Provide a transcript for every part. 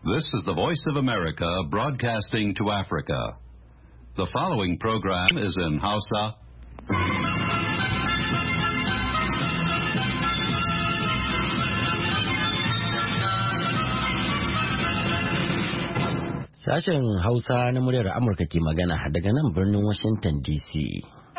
This is the Voice of America broadcasting to Africa. The following program is in Hausa. Sashen Hausa na muryar Amurka ke magana daga nan birnin Washington DC.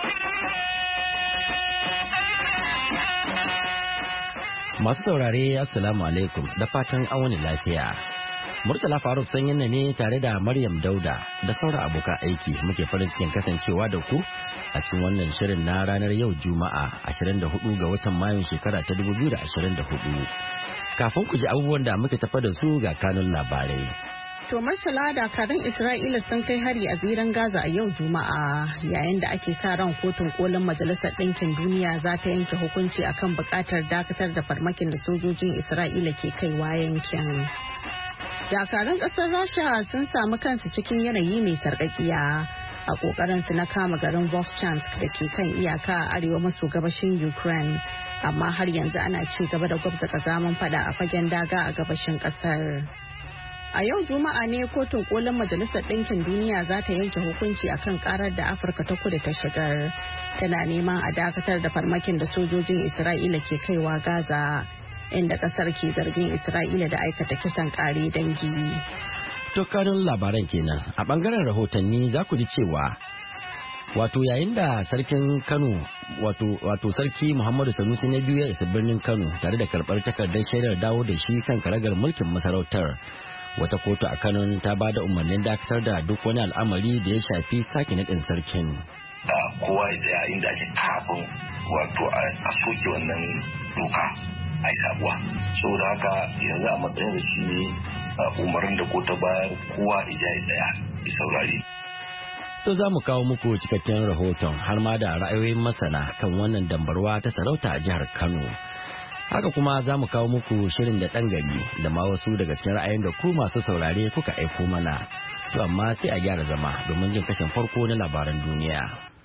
Masu saurare Assalamu alaikum da fatan an wani lafiya. Murtala Faruk sanyin ne tare da Maryam Dauda da sauran abokan aiki muke farin cikin kasancewa da ku a cikin wannan shirin na ranar yau Juma'a 24 ga watan Mayun shekara ta 2024. Kafin ku ji abubuwan da muke tafa da su ga kanun labarai. To Murtala, dakarun Isra'ila sun kai hari a ziran Gaza a yau Juma'a yayin da ake sa ran kotun kolin Majalisar Ɗinkin Duniya za ta yanke hukunci akan buƙatar dakatar da farmakin da sojojin Isra'ila ke kaiwa yankin. Dakarun ƙasar Rasha sun samu kansu cikin yanayi mai sarƙaƙiya a ƙoƙarinsu na kama garin Vovchansk da ke kan iyaka a arewa maso gabashin Ukraine, amma har yanzu ana ci gaba da gwabza ƙazaman fada a fagen daga a gabashin ƙasar. A yau Juma'a ne kotun kolin Majalisar Ɗinkin Duniya za ta yanke hukunci akan karar da Afirka ta Kudu ta shigar. Tana neman a dakatar da farmakin da sojojin Isra'ila ke kaiwa Gaza, inda kasar ke zargin Isra'ila da aikata kisan kare dangi. To kanun labaran kenan. A bangaren rahotanni za ku ji cewa wato yayin da sarkin Kano wato sarki Muhammadu Sanusi na biyu ya isa birnin Kano tare da karɓar takardar shaidar dawo da shi kan karagar mulkin masarautar. Wata kotu a Kano ta ba da umarnin dakatar da duk wani al'amari da ya shafi sake naɗin sarkin. Kowa ya tsaya inda ake kafin wato a soke wannan doka a yi sabuwa. Saboda haka yanzu a matsayin da shi ne umarnin da kotu bayar kowa ija ya tsaya ya saurari. To za mu kawo muku cikakken rahoton har ma da ra'ayoyin masana kan wannan dambarwa ta sarauta a jihar Kano. Haka kuma za mu kawo muku shirin da ɗan gari da ma wasu daga cikin ra'ayin da ku masu saurare kuka aiko mana. To amma sai a gyara zama domin jin kashin farko na labaran duniya.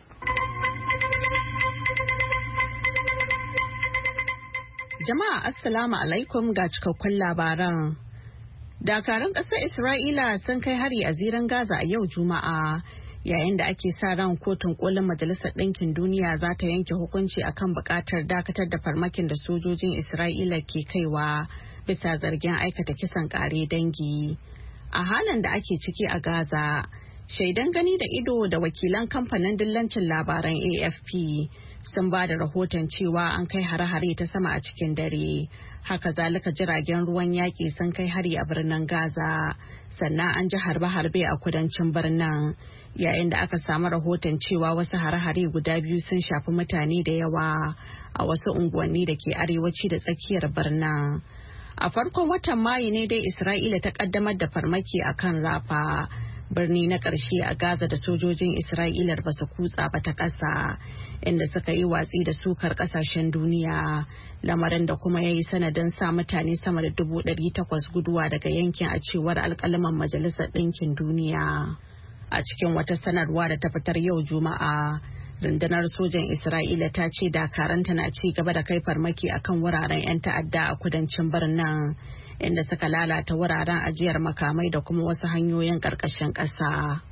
Jama'a Assalamu alaikum ga cikakkun labaran. Dakarun ƙasar Isra'ila sun kai hari a ziran Gaza a yau Juma'a. Yayin da ake sa ran kotun kolin Majalisar Ɗinkin Duniya za ta yanke hukunci akan buƙatar dakatar da farmakin da sojojin Isra'ila ke kaiwa bisa zargin aikata kisan ƙare dangi. A halin da ake ciki a Gaza, shaidan gani da ido da wakilan kamfanin dillancin labaran AFP sun ba da rahoton cewa an kai hare-hare ta sama a cikin dare. Haka zalika jiragen ruwan yaƙi sun kai hari a birnin Gaza, sannan an ji harbe-harbe a kudancin birnin, yayin da aka samu rahoton cewa wasu hare-hare guda biyu sun shafi mutane da yawa a wasu unguwanni da ke arewaci da tsakiyar birnin. A farkon watan Mayu ne dai Isra'ila ta kaddamar da farmaki a kan Rafa, birni na ƙarshe a Gaza da sojojin Isra'ilar ba su kutsa ba ta ƙasa, inda suka yi watsi da sukar ƙasashen duniya, lamarin da kuma ya yi sanadin sa mutane sama da 800 guduwa daga yankin a cewar alƙalaman Majalisar Ɗinkin Duniya. A cikin wata sanarwa da ta fitar yau Juma'a, rundunar sojan Isra'ila ta ce dakaranta na ci gaba da kai farmaki akan wuraren 'yan ta'adda a kudancin birnin, inda suka lalata wuraren ajiyar makamai da kuma wasu hanyoyin ƙarƙashin ƙasa.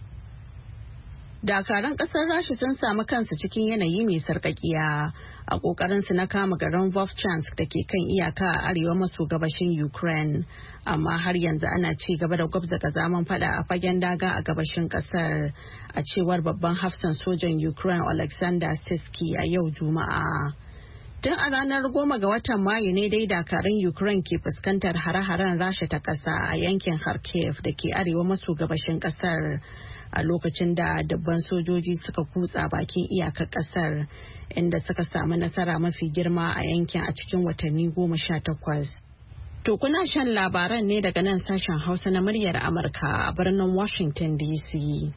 Dakaran ƙasar Rasha sun samu kansu cikin yanayi mai sarƙaƙiya a ƙoƙarinsu na kama garin Vovchansk da ke kan iyaka a arewa maso gabashin Ukraine, amma har yanzu ana ci gaba da gwabza ƙazaman fada a fagen daga a gabashin ƙasar, a cewar babban hafsan sojan Ukraine Alexander Sirski a yau Juma'a. Tun a ranar 10 ga watan Mayu ne dai dakarun Ukraine ke fuskantar hare-haren Rasha ta ƙasa a yankin Kharkiv da ke arewa maso gabashin ƙasar, a lokacin da dabban sojoji suka kutsa bakin iyakar ƙasar, inda suka samu nasara mafi girma a yankin a cikin watanni 18. To kuna shan labaran ne daga nan sashen Hausa na muryar Amurka a birnin Washington DC.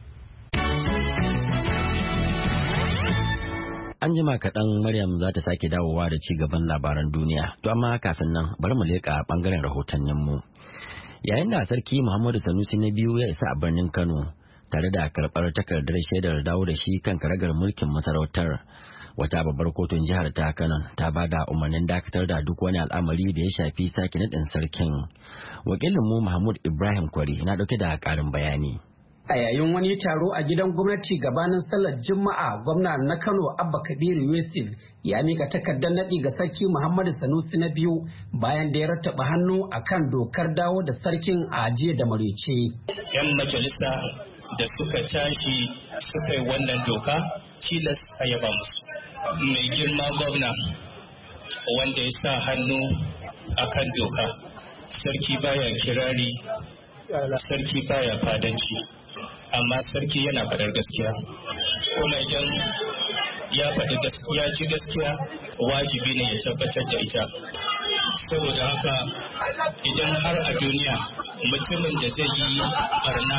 An jima kaɗan Maryam za ta sake dawowa da ci gaban labaran duniya. To amma kafin nan bari mu leƙa ɓangaren rahotanninmu. Yayin da sarki Muhammadu Sanusi na biyu ya isa a birnin Kano tare da karɓar takardar shaidar dawo da shi kan karagar mulkin masarautar. Wata babbar kotun jihar ta Kano ta ba da umarnin dakatar da duk wani al'amari da ya shafi sake naɗin sarkin. Wakilinmu Mahmud Ibrahim Kwari na ɗauke da ƙarin bayani. A yayin wani taro a gidan gwamnati gabanin sallar Juma'a, gwamna na Kano Abba Kabir Yusuf ya mika takardar naɗi ga sarki Muhammadu Sanusi na biyu bayan da ya rattaba hannu akan dokar dawo da sarkin a jiya da maraice. 'Yan majalisa da suka tashi suka yi wannan doka tilas a yaba musu. Mai girma gwamna wanda ya sa hannu akan doka, sarki baya kirari, sarki baya fadanci. Amma sarki yana faɗar gaskiya, kuma idan ya faɗi gaskiya ji gaskiya wajibi ne ya tabbatar da ita. Saboda haka idan har a duniya mutumin da zai yi barna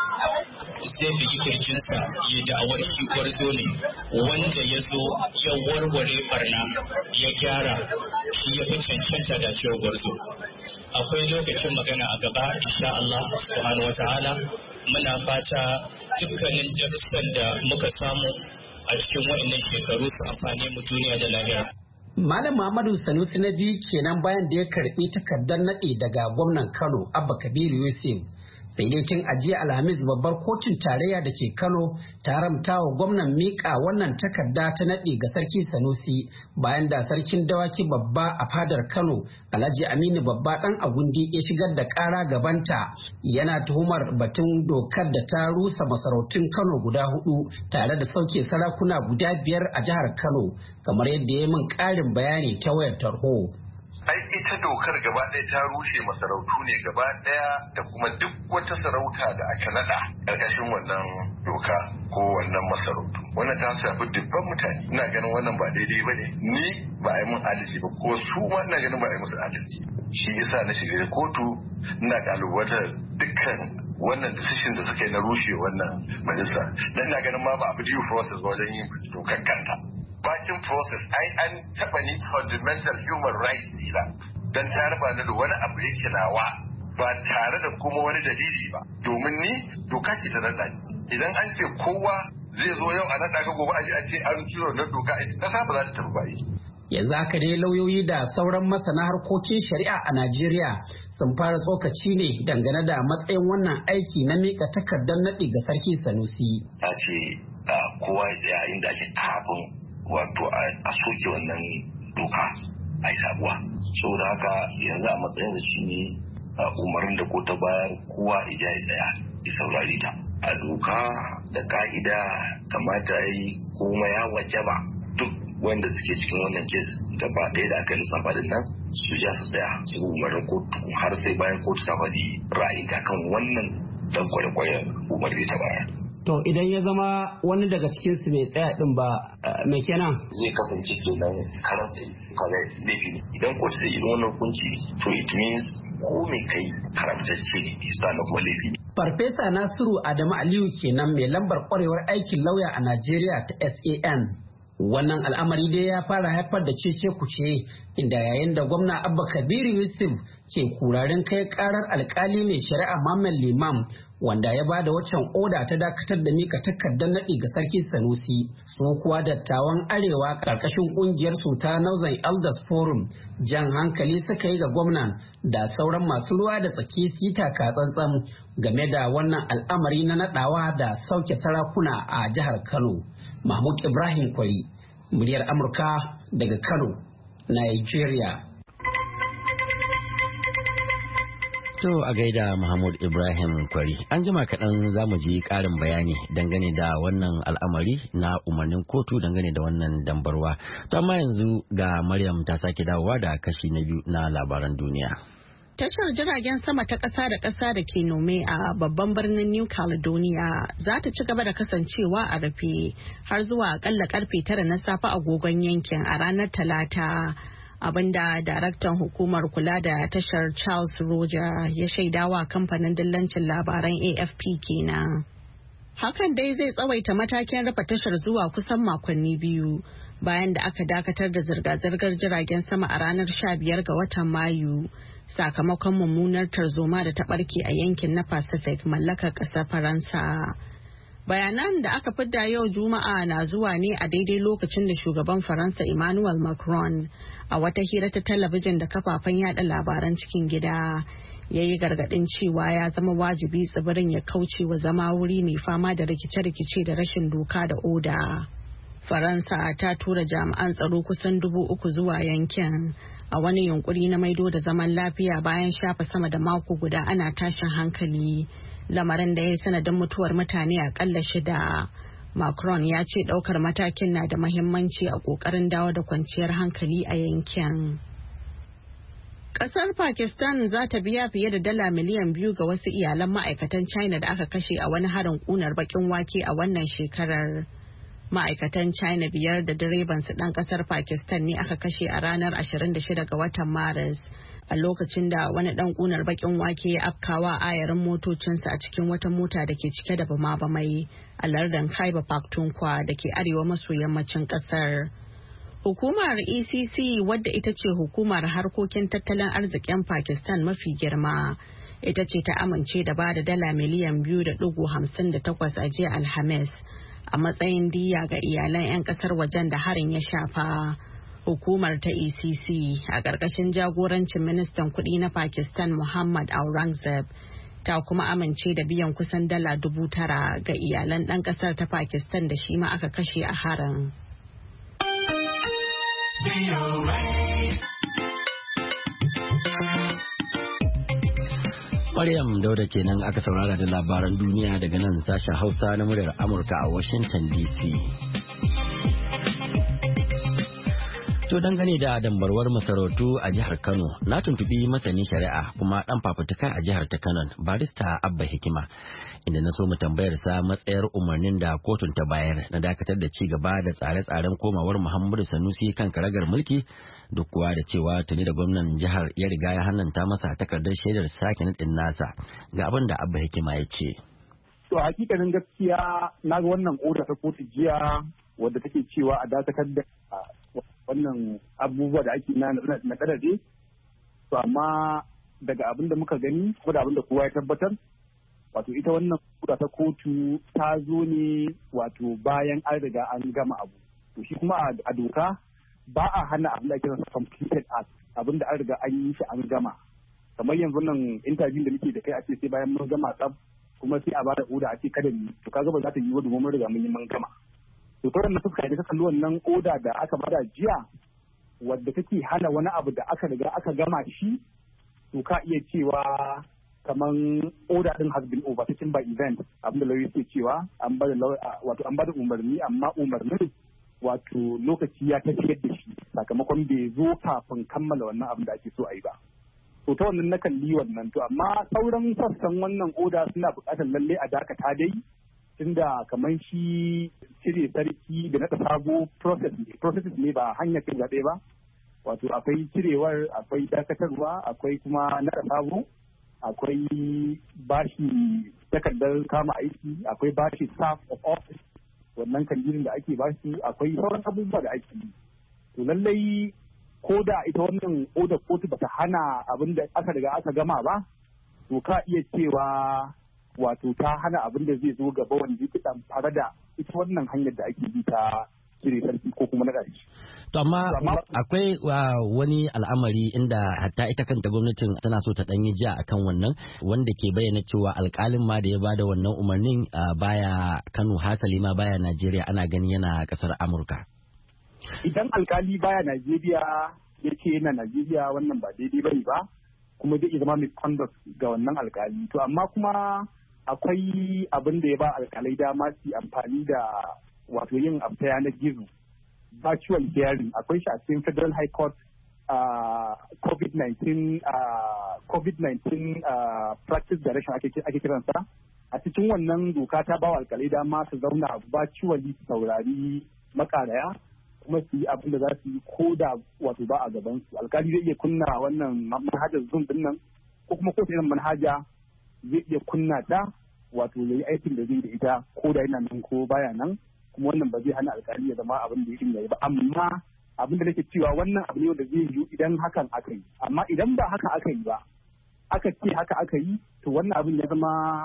zai bigi kirjinsa ya da'awar shi gwarzo ne, wanda ya zo ya warware barna ya gyara shi ya fi cancanta da cewa gwarzo. Akwai lokacin magana a gaba insha Allah subhanahu wata'ala. Muna fata dukkanin darussan da muka samu a cikin waɗannan shekaru su amfani mu duniya da lahira. Malam Muhammadu Sanusi na biyu kenan bayan da ya karɓi takardar naɗi daga gwamnan Kano Abba Kabir Yusuf. Sai dai tun ajiya Alhamis babbar kotun tarayya da ke Kano ta haramta wa gwamnan miƙa wannan takarda ta naɗi ga sarki Sanusi bayan da sarkin dawaki babba a fadar Kano Alhaji Aminu Babba ɗan Agundi ya shigar da ƙara gabanta yana tuhumar batun dokar da ta rusa masarautun Kano guda 4 tare da sauke sarakuna guda 5 a jihar Kano, kamar yadda ya min ƙarin bayani ta wayar tarho. Ai ita dokar gaba ɗaya ta rushe masarautu ne gaba ɗaya da kuma duk wata sarauta da aka nada ƙarƙashin wannan doka ko wannan masarautu. Wannan ta shafi dubban mutane. Ina ganin wannan ba daidai ba ne. Ni ba a yi mun adalci ba, ko su ma ina ganin ba a yi musu adalci. Shi yasa na shiga kotu ina ƙalubata dukkan wannan decision da suka yi na rushe wannan majalisa. Dan ina ganin ma ba a due process wajen yin dokar kanta. Bakin process ai an taɓa ni fundamental human rights dina don ta raba ni da wani abu yake nawa ba tare da kuma wani dalili ba, domin ni doka ce ta naɗa ni. Idan an ce kowa zai zo yau a naɗa ka gobe a ce an ciro na doka a ƙasa ba za ta tafi ba. Yanzu haka dai lauyoyi da sauran masana harkokin shari'a a Najeriya sun fara tsokaci ne dangane da matsayin wannan aiki na miƙa takardar naɗi ga sarki Sanusi. Ta ce kowa ya tsaya inda ake kafin wato a soke wannan doka a yi sabuwa. Saboda haka yanzu a matsayin da shi ne umarin da ko ta bayar kowa ija ya tsaya ya saurari ta. A doka da ka'ida kamata yi kuma ya wajaba duk wanda suke cikin wannan kes gaba ɗaya da aka lissafa din nan su ja su tsaya su umarin kotu har sai bayan kotu ta faɗi ra'ayinta kan wannan dan kwaye-kwayen umarni ta bayar. To idan ya zama wani daga cikin su bai tsaya din ba me kenan? Zai kasance kenan karanta kaga laifi ne. Idan kotu sai irin wannan hukunci to it means ko me kai haramtacce ne sannan kuma laifi ne. Farfesa Nasiru Adamu Aliyu kenan mai lambar kwarewar aikin lauya a Najeriya ta SAN. Wannan al'amari dai ya fara haifar da cece kuce inda yayin da gwamna Abba Kabir Yusuf ke kurarin kai karar alkali mai shari'a Muhammad Liman wanda ya bada waccan oda ta dakatar da mika takardar naɗi ga sarki Sanusi. Su kuwa dattawan arewa karkashin kungiyar su ta Northern Elders Forum jan hankali suka yi ga gwamnan da sauran masu ruwa da tsaki sita ka tsantsan game da wannan al'amari na naɗawa da sauke sarakuna a jihar Kano. Mahmud Ibrahim Kwari, muryar Amurka daga Kano, Nigeria. To a gaida Mahmud Ibrahim Kwari. An jima kaɗan za mu ji ƙarin bayani dangane da wannan al'amari na umarnin kotu dangane da wannan dambarwa. To amma yanzu ga Maryam ta sake dawowa da kashi na biyu na labaran duniya. Tashar jiragen sama ta ƙasa da ƙasa da ke Nome a babban birnin New Caledonia za ta ci gaba da kasancewa a rufe har zuwa akalla karfe 9 na safe agogon yankin a ranar Talata. Abinda daraktan hukumar kula da tashar Charles Roger ya shaidawa kamfanin dillancin labaran AFP kenan. Hakan dai zai tsawaita matakin rufe tashar zuwa kusan makonni biyu bayan da aka dakatar da zirga-zirgar jiragen sama a ranar 15 ga watan Mayu. Sakamakon mummunar tarzoma da ta barke a yankin na Pacific mallakar ƙasar Faransa. Bayanan da aka fidda yau Juma'a na zuwa ne a daidai lokacin da shugaban Faransa Emmanuel Macron a wata hira ta talabijin da kafafen yada labaran cikin gida ya yi gargadin cewa ya zama wajibi tsibirin ya kauce wa zama wuri mai fama da rikice-rikice da rashin doka da oda. Faransa ta tura jami'an tsaro kusan 3,000 zuwa yankin a wani yunkuri na maido da zaman lafiya bayan shafa sama da mako guda ana tashin hankali, lamarin da ya yi sanadin mutuwar mutane akalla 6. Macron ya ce daukar matakin na da mahimmanci a kokarin dawo da kwanciyar hankali a yankin. Kasar Pakistan za ta biya fiye da dala miliyan 2 ga wasu iyalan ma'aikatan China da aka kashe a wani harin kunar bakin wake a wannan shekarar. Ma'aikatan China 5 da direbansu ɗan ƙasar Pakistan ne aka kashe a ranar 26 ga watan Maris a lokacin da wani ɗan ƙunar baƙin wake ya afkawa ayarin motocinsa a cikin wata mota da ke cike da bama-bamai a lardin Khyber Pakhtunkhwa da ke arewa maso yammacin ƙasar. Hukumar ECC, wadda ita ce hukumar harkokin tattalin arzikin Pakistan mafi girma, ita ce ta amince da ba da dala miliyan 2.58 a jiya Alhamis a matsayin diya ga iyalan 'yan kasar wajen da harin ya shafa. Hukumar ta ECC a ƙarƙashin jagorancin ministan kuɗi na Pakistan Muhammad Aurangzeb ta kuma amince da biyan kusan dala 9,000 ga iyalan ɗan ƙasar ta Pakistan da shi ma aka kashe a harin. Maryam Dauda kenan aka saurara da labaran duniya daga nan sashen Hausa na muryar Amurka a Washington DC. To dangane da dambarwar masarautu a jihar Kano, na tuntubi masanin shari'a kuma dan fafutuka a jihar ta Kano, barista Abba Hikima, inda na so mu tambayar sa matsayar umarnin da kotun ta bayar na dakatar da ci gaba da tsare-tsaren komawar Muhammadu Sanusi kan karagar mulki, duk kuwa da cewa tuni da gwamnan jihar ya riga ya hannanta masa takardar shaidar sake nadin nasa. Ga abin da Abba Hikima ya ce. To hakikanin gaskiya na ga wannan oda ta kotu jiya wadda take cewa a dakatar da wannan abubuwa da ake na kadade. To amma daga abin da muka gani ko da abin da kowa ya tabbatar, wato ita wannan oda ta kotu ta zo ne wato bayan an riga an gama abu. To shi kuma a doka ba a hana abin da ake rasa completed act, abin da an riga an yi shi an gama. Kamar yanzu nan interview da muke da kai a ce sai bayan mun gama tsab kuma sai a ba da oda a ce kada ni, to kaga ba za ta yi wa domin mun riga mun yi mun gama. To ta wannan fuska da ka kalli wannan oda da aka bada jiya wadda take hana wani abu da aka riga aka gama shi, to ka iya cewa kaman oda din has been overtaken by event, abin da lauyoyi ke cewa an bada umarni, amma umarnin wato lokaci ya tafiyar da shi sakamakon bai zo kafin kammala wannan abin da ake so a yi ba. To ta wannan na kalli wannan, to amma sauran sassan wannan oda suna buƙatar lalle a dakata dai, tunda kamar shi cire sarki da naɗa sabo process ne ba hanyar kai zaɓe ba, wato akwai cirewar, akwai dakatarwa, akwai kuma naɗa sabo, akwai bashi takardar kama aiki, akwai bashi staff of office, wannan kandirin da ake bashi, akwai sauran abubuwa da ake yi. To lallai ko da ita wannan odar kotu bata hana abin da aka riga aka gama ba, to ka iya cewa wato ta hana abin da zai zo gaba wanda yake tare da ita wannan hanyar da ake bi ta cire sarki ko kuma naɗa shi. To amma akwai wani al'amari inda hatta ita kanta gwamnatin tana so ta ɗanyi ja akan wannan, wanda ke bayyana cewa alƙalin ma da ya bada wannan umarnin baya Kano, hasali ma baya Najeriya, ana gani yana ƙasar Amurka. Idan alƙali baya Najeriya ya ce yana Najeriya, wannan ba daidai bane ba, kuma zai zama misconduct ga wannan alƙali. To amma kuma akwai abin da ya ba alƙalai dama su amfani da wato yin abu ta yanar gizo, virtual hearing, akwai shi a cikin Federal High Court COVID-19 practice direction ake kiransa. A cikin wannan doka ta ba wa alƙalai dama su zauna virtually su saurari makaraya kuma su yi abin da za su yi ko da wato ba a gaban su. Alƙali zai iya kunna wannan manhajar Zoom din nan, ko kuma kowace irin manhaja zai iya kunna ta wato ya yi aikin da zai da ita ko da yana nan ko baya nan, kuma wannan ba zai hana alƙali ya zama abin da ya yi ba. Amma abin da nake cewa wannan abu ne wanda zai yi idan hakan aka yi, amma idan ba haka aka yi ba, aka ce haka aka yi, to wannan abin ya zama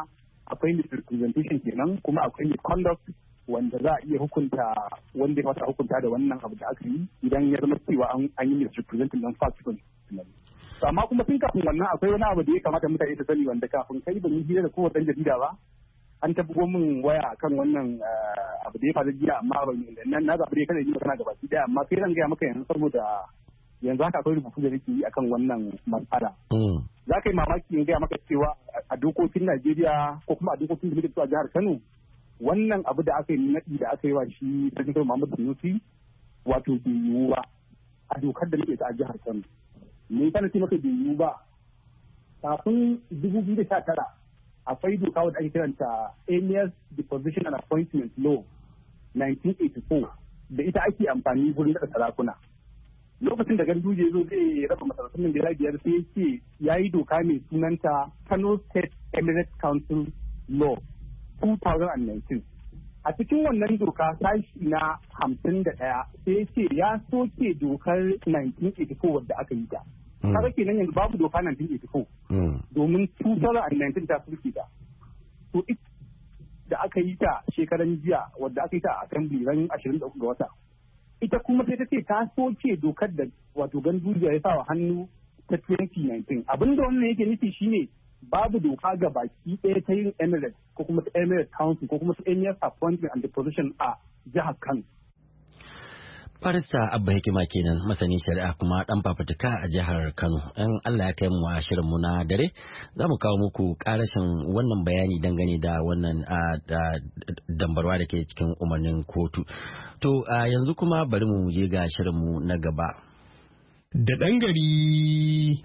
akwai misrepresentation kenan kuma akwai misconduct wanda za a iya hukunta wanda ya hukunta da wannan abu da aka yi idan ya zama cewa an yi misrepresenting don facts. Amma kuma tun kafin wannan akwai wani abu da ya kamata mutane su sani wanda kafin kai ban yi hira da kowace jarida ba an tabbugo min waya kan wannan abu da ya faru jiya amma ban yi na zaɓi dai kada yi magana gaba ɗaya amma sai zan gaya maka yanzu saboda yanzu haka akwai rubutu da nake yi akan wannan matsala. Za ka yi mamaki in gaya maka cewa a dokokin Najeriya ko kuma a dokokin da muke a jihar Kano wannan abu da aka yi naɗi da aka yi wa shi Sarkin Muhammadu Sanusi wato bai yiwu ba a dokar da muke a jihar Kano. Me yasa na ce maka bai yiwu ba? Kafin 2019 akwai doka wadda ake kiranta Alias Deposition and Appointment Law 1984 da ita ake amfani wurin daɗa sarakuna. Lokacin da Ganduje zo zai raba masarautun Najeriya biyar sai ya ce ya yi doka mai sunanta Kano State Emirate Council Law 2019. A cikin wannan doka sashi na 51 sai ya ce ya soke dokar 1984 wadda aka yi ta. Kaga kenan yanzu babu doka 1984 domin 2019 ta soke ta. To da aka yi ta shekaran jiya wadda aka yi ta a assembly ran 23 ga wata. Ita kuma sai ta ce ta soke dokar da wato Ganduje ya sa wa hannu ta 2019. Abin da wannan yake nufi shine babu doka ga baki ɗaya ta yin Emirates ko kuma ta Emirate Council ko kuma ta Emirates Appointment and Deposition a jihar Kano. Barista Abba Hikima kenan masanin shari'a kuma dan fafutuka a jihar Kano. In Allah ya kai mu a shirin mu na dare za mu kawo muku karashin wannan bayani dangane da wannan dambarwa da ke cikin umarnin kotu. To yanzu kuma bari mu je ga shirin mu na gaba. Da ɗan gari.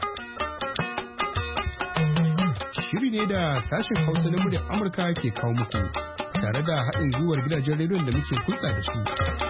Shiri ne da sashen Hausa na muryar Amurka ke kawo muku tare da haɗin gwiwar gidajen rediyon da muke hulɗa da su.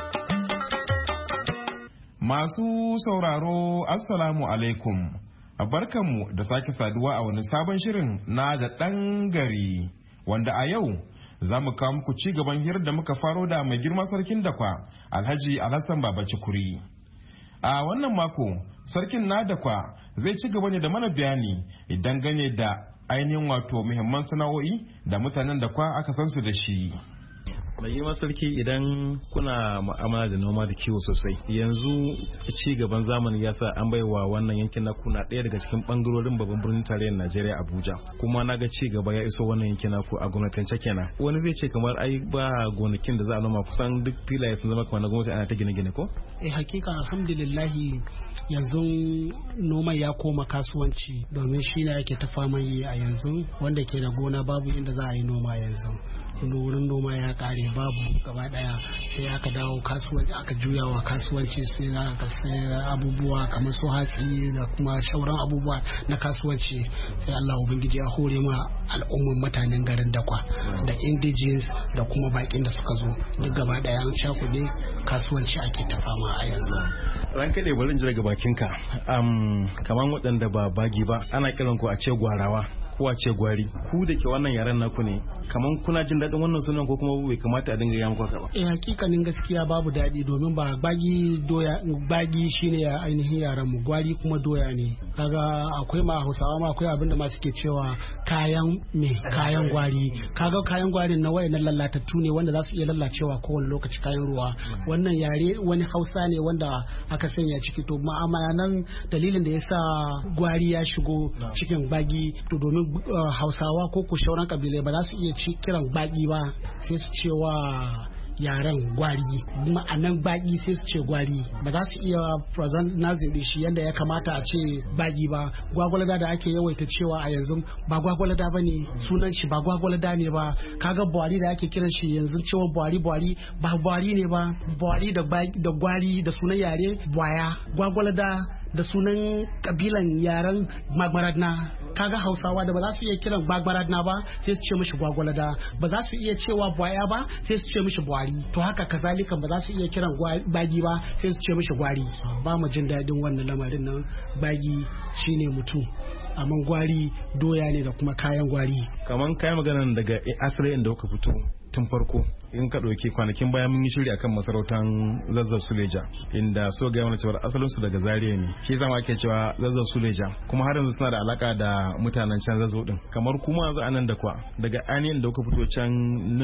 Masu sauraro Assalamu alaikum, barkanmu da sake saduwa a wani sabon shirin na da ɗan gari wanda a yau za mu kawo muku ci gaban hirar da muka faro da mai girma sarkin Dakwa Alhaji Alhassan Baba Cikuri. A wannan mako sarkin na Dakwa zai ci gaba ne da mana bayani idan gane da ainihin wato muhimman sana'o'i da mutanen Dakwa aka san su da shi. mai girma sarki idan kuna mu'amala da noma da kiwo sosai yanzu ci gaban zamani ya sa an baiwa wannan yankin na kuna ɗaya daga cikin bangarorin babban birnin tarayyar Najeriya Abuja kuma na ga ci gaba ya iso wannan yankin naku a gwamnatance kenan wani zai ce kamar ai ba gonakin da za a noma kusan duk filaye sun zama kamar na gwamnati ana ta gine-gine ko hakika alhamdulillah yanzu noma ya koma kasuwanci domin shi ne yake ta faman yi a yanzu wanda ke da gona babu inda za a yi noma yanzu wurin noma ya kare babu gaba daya sai aka dawo kasuwanci aka juyawa kasuwanci sai aka sai abubuwa kamar su hatsi da kuma shauran abubuwa na kasuwanci sai Allah ubangiji ya hore ma al'umman mutanen garin Dakwa da indigenous da kuma bakin da suka zo duk gaba daya an sha kuɗi kasuwanci ake ta fama a yanzu ran kaɗai bari in ji daga bakinka kamar waɗanda ba bagi ba ana kiran ku a ce gwarawa ko a ce gwari ku da ke wannan yaren naku ne kaman kuna jin daɗin wannan sunan ko kuma bai kamata a dinga yi muku haka ba hakikanin gaskiya babu daɗi domin ba bagi shine ya ainihin yaran mu gwari kuma doya ne kaga akwai ma Hausawa ma akwai abinda ma suke cewa kayan gwari kaga kayan gwari na wayannan lallatattu ne wanda za su iya lallacewa kowane lokaci kayan ruwa wannan yare wani Hausa ne wanda aka sanya ciki to ma'amala nan dalilin da yasa gwari ya shigo cikin bagi to domin Hausawa ko ku shauran kabilai ba za su iya kiran baki ba sai su cewa yaren gwari ma'anan baki sai su ce gwari ba za su iya present nazin shi yadda ya kamata a ce baki ba gwagwalada da ake yawaita cewa a yanzu ba gwagwalada ba ne sunan shi ba gwagwalada ne ba kaga buhari da ake kiran shi yanzu cewa buhari ba buhari ne ba buhari da gwari da sunan yare bwaya gwagwalada da sunan kabilan yaren magmaradna kaga Hausawa da ba za su iya kiran magmaradna ba sai su ce mishi gwagwalada ba za su iya cewa bwaya ba sai su ce mishi buhari to haka kazalika ba za su iya kiran bagi ba sai su ce mishi gwari ba mu jin daɗin wannan lamarin nan bagi shine mutum amma gwari doya ne da kuma kayan gwari kaman kayan maganan daga asali inda kuka fito tun farko. In ka ɗauki kwanakin bayan mun yi shiri akan masarautar Zazzau Suleja inda so ga mana cewa asalin su daga Zaria ne. Shi zama ake cewa Zazzau Suleja kuma har yanzu suna da alaka da mutanen can Zazzau din. Kamar kuma yanzu anan da kwa daga aniyan da kuka fito can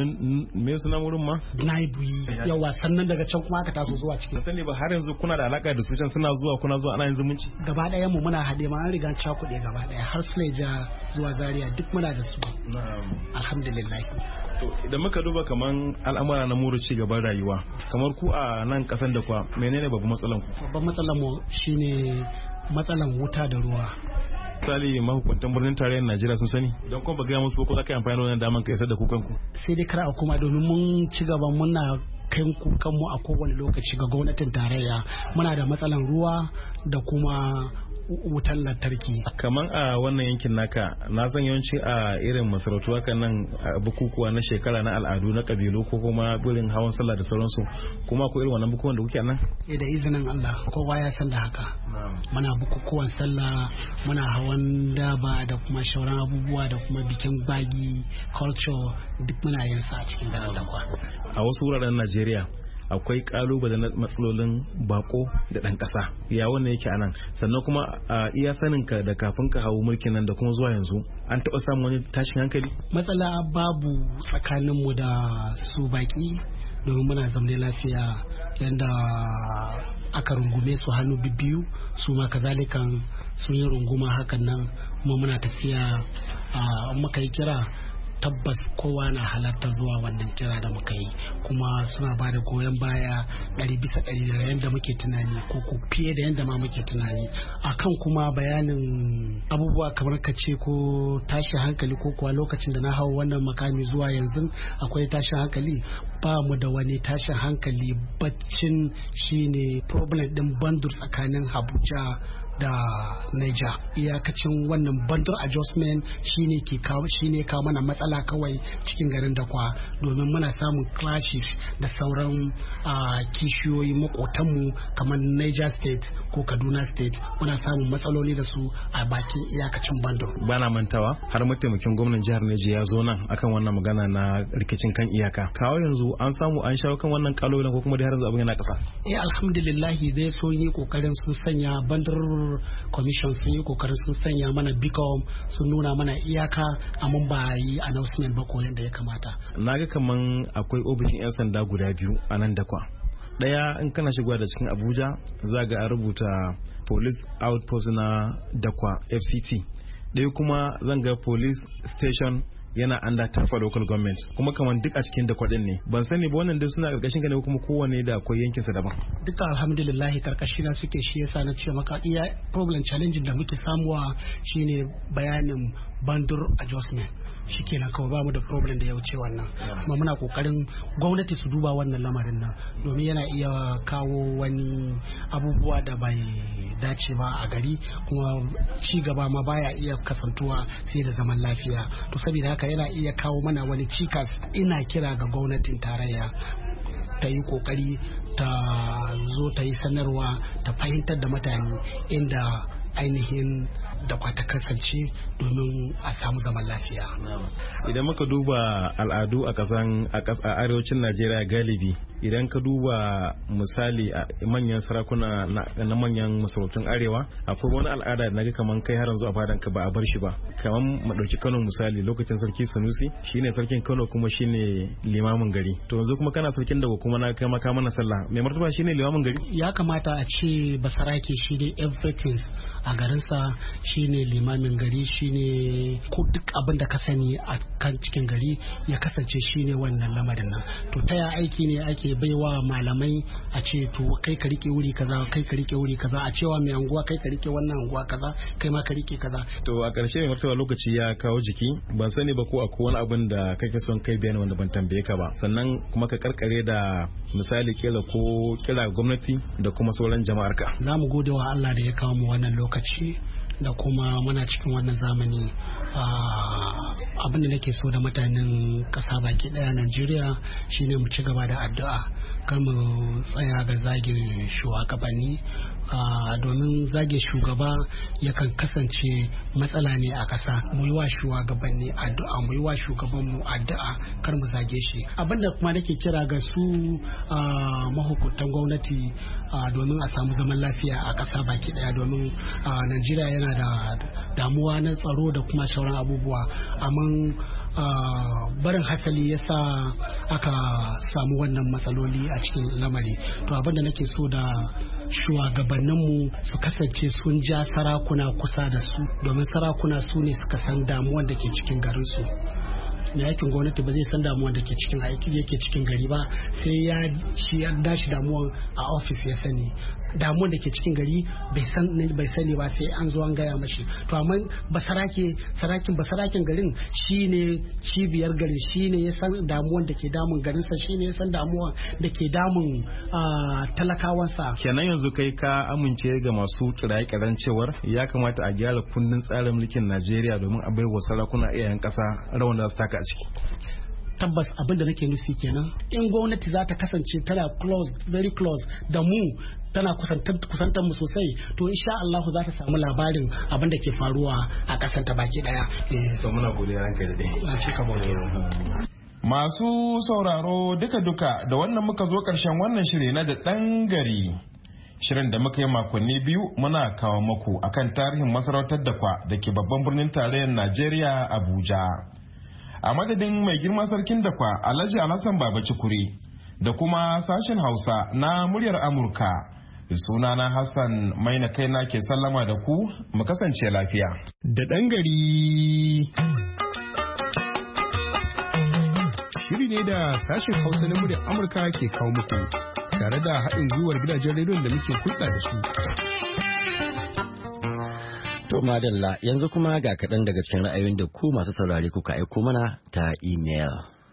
me sunan wurin ma? Naibuyi. Yawa sannan daga can kuma aka taso zuwa cikin. Sani ba har yanzu kuna da alaka da su can suna zuwa kuna zuwa ana yin zumunci? Gaba ɗayan mu muna haɗe ma an riga cakuɗe gaba ɗaya har Suleja zuwa Zaria duk muna da su. Alhamdulillah. To idan muka duba kaman al'amura na muru ci gaban rayuwa kamar ku a nan kasan da kwa menene babban matsalan ku? Babban matsalan mu shine matsalan wuta da ruwa. Misali mahukuntan birnin tarayyar Najeriya sun sani don kuma ba gaya musu ko za ka yi amfani da wannan daman ka isar da kukan ku. Sai dai kar a kuma domin mun ci gaban muna kai kukanmu a kowane lokaci ga gwamnatin tarayya muna da matsalan ruwa da kuma wutan lantarki. Kaman a wannan yankin naka na san yawanci a irin masarautu haka nan bukukuwa na shekara na al'adu na kabilu ko kuma burin hawan sallah da sauransu kuma ko irin wannan bukukuwan da kuke nan? Da izinin Allah kowa ya san da haka. Muna bukukuwan sallah muna hawan daba da kuma shauran abubuwa da kuma bikin bagi culture duk muna yin sa a cikin garin Dakwa. A wasu wuraren Najeriya akwai kalubale na matsalolin bako da ɗan ƙasa ya wannan yake anan sannan kuma a iya saninka da kafin ka hawo mulkin nan da kuma zuwa yanzu an taɓa samun wani tashin hankali? Matsala babu tsakaninmu da su baki domin muna zamne lafiya yadda aka rungume su hannu biyu su ma kazalikan sun yi runguma hakan nan kuma muna tafiya muka yi kira tabbas kowa na halarta zuwa wannan kira da muka yi kuma suna ba da goyon baya 100% da yadda muke tunani ko fiye da yadda ma muke tunani akan kuma bayanin abubuwa kamar ka ce ko tashi hankali ko kuwa lokacin da na hau wannan makami zuwa yanzu akwai tashin hankali ba mu da wani tashin hankali baccin shine problem din bandur tsakanin Abuja da Niger iyakacin wannan bandar adjustment shine kawo mana matsala kawai cikin garin Dakwa domin muna samun clashes da sauran kishiyoyi makotanmu kamar Niger state ko Kaduna state muna samun matsaloli da su a bakin iyakacin bandar. Bana mantawa har mataimakin gwamnan jihar Niger ya zo nan akan wannan magana na rikicin kan iyaka kawo yanzu an samu an shawo kan wannan kalolin ko kuma da har yanzu abin yana kasa. Alhamdulillah dai sun yi kokarin sun sanya bandar commission sun yi kokarin sun sanya mana bicom sun nuna mana iyaka amma ba yi announcement ba ko yadda ya kamata. Na ga kaman akwai ofishin 'yan sanda guda biyu a nan Dakwa. Daya in kana shigowa da cikin Abuja za ga a rubuta police outpost na Dakwa FCT. Daya kuma zan ga police station yana under Tafa local government kuma kaman duk a cikin Dakwa din ne ban sani ba wannan dai suna karkashin ka ne kuma kowanne da akwai yankin sa daban. Duka alhamdulillah karkashi na suke shi yasa na ce maka iya problem challenge da muke samuwa shine bayanin bandur adjustment shikenan kawai ba mu da problem da ya wuce wannan kuma muna kokarin gwamnati su duba wannan lamarin nan domin yana iya kawo wani abubuwa da bai dace ba a gari kuma ci gaba ma baya iya kasantuwa sai da zaman lafiya to saboda haka yana iya kawo mana wani cikas ina kira ga gwamnatin tarayya ta yi kokari ta zo ta yi sanarwa ta fahimtar da mutane inda ainihin da kwata kasance domin a samu zaman lafiya. Idan muka duba al'adu a arewacin Najeriya galibi idan ka duba misali a manyan sarakuna na manyan masarautun arewa akwai wani al'ada da naga kaman kai har yanzu a fadan ka ba a bar shi ba kaman mu dauki Kano misali lokacin sarki Sanusi shine sarkin Kano kuma shine limamin gari to yanzu kuma kana sarkin Dago kuma na kai maka mana sallah mai martaba shine limamin gari ya kamata a ce basarake shi ne everything a garinsa shine limamin gari shine ko duk abin da ka sani a kan cikin gari ya kasance shine wannan lamarin nan to taya aiki ne ake baiwa malamai a ce to kai ka rike wuri kaza kai ka rike wuri kaza a cewa mai anguwa kai ka rike wannan anguwa kaza kai ma ka rike kaza to a ƙarshe mai martaba lokaci ya kawo jiki ban sani ba ko akwai wani abin da kake son kai bayani wanda ban tambaye ka ba sannan kuma ka karkare da misali kila ko kira gwamnati da kuma sauran jama'ar ka za mu gode wa Allah da ya kawo mu wannan lokaci da kuma muna cikin wannan zamani abin da nake so da mutanen ƙasa baki ɗaya Najeriya shine mu ci gaba da addu'a kar mu tsaya ga zagin shugabanni domin zage shugaba yakan kasance matsala ne a ƙasa. Mu yi wa shugabanni addu'a, mu yi wa shugabanmu addu'a, kar mu zage shi. Abinda kuma nake kira ga su mahukuntan gwamnati domin a samu zaman lafiya a ƙasa baki ɗaya, domin Najeriya yana da damuwa na tsaro da kuma sauran abubuwa, amma barin hasali ya sa aka samu wannan matsaloli a cikin lamari. To abinda nake so da shugabanninmu su kasance sun ja sarakuna kusa da su, domin sarakuna su ne suka san damuwan da ke cikin garinsu. na aikin gwamnati ba zai san damuwan da ke cikin aiki yake cikin gari ba, sai ya dashi damuwan a ofis ya sani. Damuwan da ke cikin gari bai sani ba sai an zo an gaya mashi. To amma basarakin garin shine cibiyar gari, shine ya san damuwan da ke damun garinsa, shine ya san damuwan da ke damun talakawansa. Kenan yanzu kai ka amince ga masu kiraye-kiran cewar ya kamata a gyara kundin tsarin mulkin Najeriya domin a baiwa sarakuna iyayen kasa rawan da su taka a ciki. Tabbas abin da nake nufi kenan, in gwamnati za ta kasance tana very close da mu, tana kusantar mu sosai, to insha Allah za ta samu labarin abin da ke faruwa a kasan ta baki daya. To muna godiya ranka da dai. Masu sauraro duka-duka da wannan muka zo ƙarshen wannan shiri na da ɗan gari. Shirin da muka yi makonni biyu muna kawo muku akan tarihin masarautar Dakwa da ke babban birnin tarayyar Najeriya Abuja. A madadin mai girma sarkin Dakwa Alhaji Alhassan Baba Cikuri da kuma sashen Hausa na muryar Amurka, sunana Hassan Maina kaina ke sallama da ku, mu kasance lafiya. Da ɗan gari. Shiri ne da sashen Hausa na muryar Amurka ke kawo muku tare da haɗin gwiwar gidajen rediyon da muke hulɗa da su. To madalla, yanzu kuma ga kaɗan daga cikin ra'ayoyin da ku masu saurare kuka aiko mana ta imel.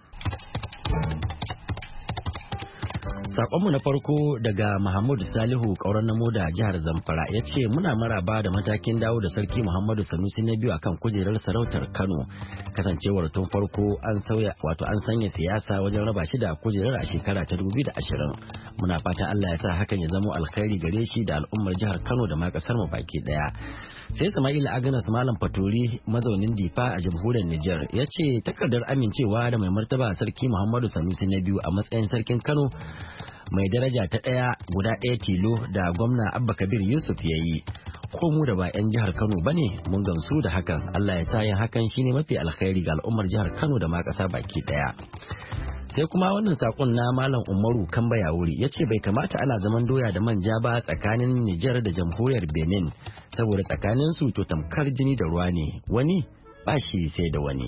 Sakonmu na farko daga Muhammadu Salihu Kauran Namo da jihar Zamfara ya ce muna maraba da matakin dawo da Sarki Muhammadu Sanusi na biyu akan kujerar sarautar Kano, kasancewar tun farko an sanya siyasa wajen raba shi da kujerar a shekara ta 2020. Muna fatan Allah ya sa hakan ya zama alkhairi gare shi da al'ummar jihar Kano da ma kasar mu baki daya. Sai Sama'il Agnes Malam Faturi mazaunin Difa a jamhuriyar Nijar ya ce takardar amincewa da mai martaba Sarki Muhammadu Sanusi na biyu a matsayin sarkin Kano mai daraja ta ɗaya guda ɗaya tilo da gwamna Abba Kabir Yusuf ya yi, ko mu da ba 'yan jihar Kano ba ne mun gamsu da hakan. Allah ya sa yin hakan shine mafi alkhairi ga al'ummar jihar Kano da ma ƙasa baki ɗaya. Sai kuma wannan sakon na Malam Umaru Kambaya wuri ya ce bai kamata ana zaman doya da manja ba tsakanin Nijar da jamhuriyar Benin, saboda tsakanin su to tamkar jini da ruwa ne, wani ba shi sai da wani.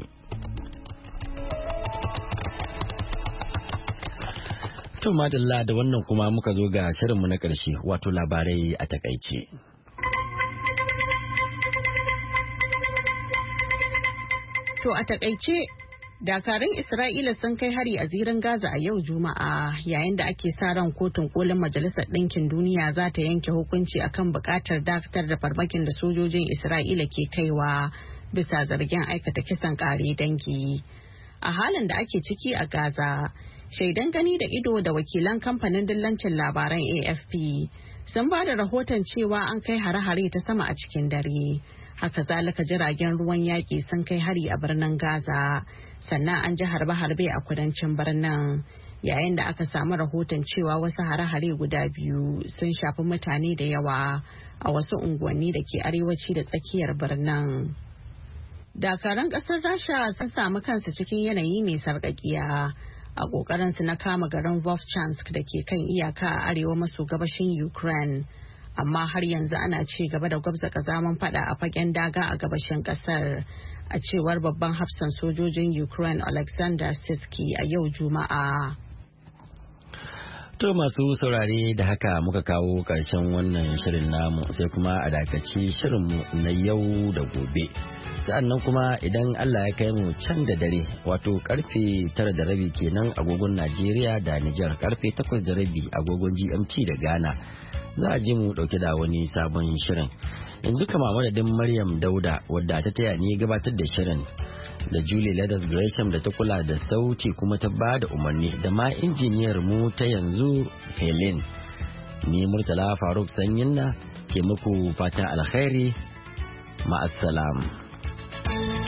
To madalla da wannan kuma muka zo ga shirinmu na ƙarshe, wato labarai a takaice. To a takaice, dakarun Isra'ila sun kai hari a zirin Gaza a yau Juma'a, yayin da ake sa ran kotun kolin Majalisar Ɗinkin Duniya za ta yanke hukunci akan buƙatar dakatar da farmakin da sojojin Isra'ila ke kaiwa bisa zargin aikata kisan ƙare dangi. A halin da ake ciki a Gaza, shaidan gani da ido da wakilan kamfanin dillancin labaran AFP sun ba da rahoton cewa an kai hare-hare ta sama a cikin dare. Haka zalika jiragen ruwan yaƙi sun kai hari a birnin Gaza, sannan an ji harbe-harbe a kudancin birnin, yayin da aka samu rahoton cewa wasu hare-hare guda biyu sun shafi mutane da yawa a wasu unguwanni da ke arewaci da tsakiyar birnin. Dakaran ƙasar Rasha sun samu kansu cikin yanayi mai sarƙaƙiya a ƙoƙarinsu na kama garin Vovchansk da ke kan iyaka a arewa maso gabashin Ukraine, amma har yanzu ana ci gaba da gwabza kazaman fada a fagen daga a gabashin ƙasar, a cewar babban hafsan sojojin Ukraine Alexander Sisky a yau Juma'a. To masu saurare da haka muka kawo ƙarshen wannan shirin namu, sai kuma a dakaci shirinmu na yau da gobe. Sa'annan kuma idan Allah ya kai mu can da dare, wato karfe 9:30 kenan agogon Najeriya da Nijar, karfe 8:30 agogon GMT da Ghana, za a ji mu dauke da wani sabon shirin. Yanzu kama madadin Maryam Dauda wadda ta taya ni gabatar da shirin da Julie Leathers Gresham da ta kula da sauti kuma ta ba da umarni da ma injiniyar mu ta yanzu Helen. Ni Murtala Faruk Sanyinna ke muku fatan alkhairi. Ma'assalam.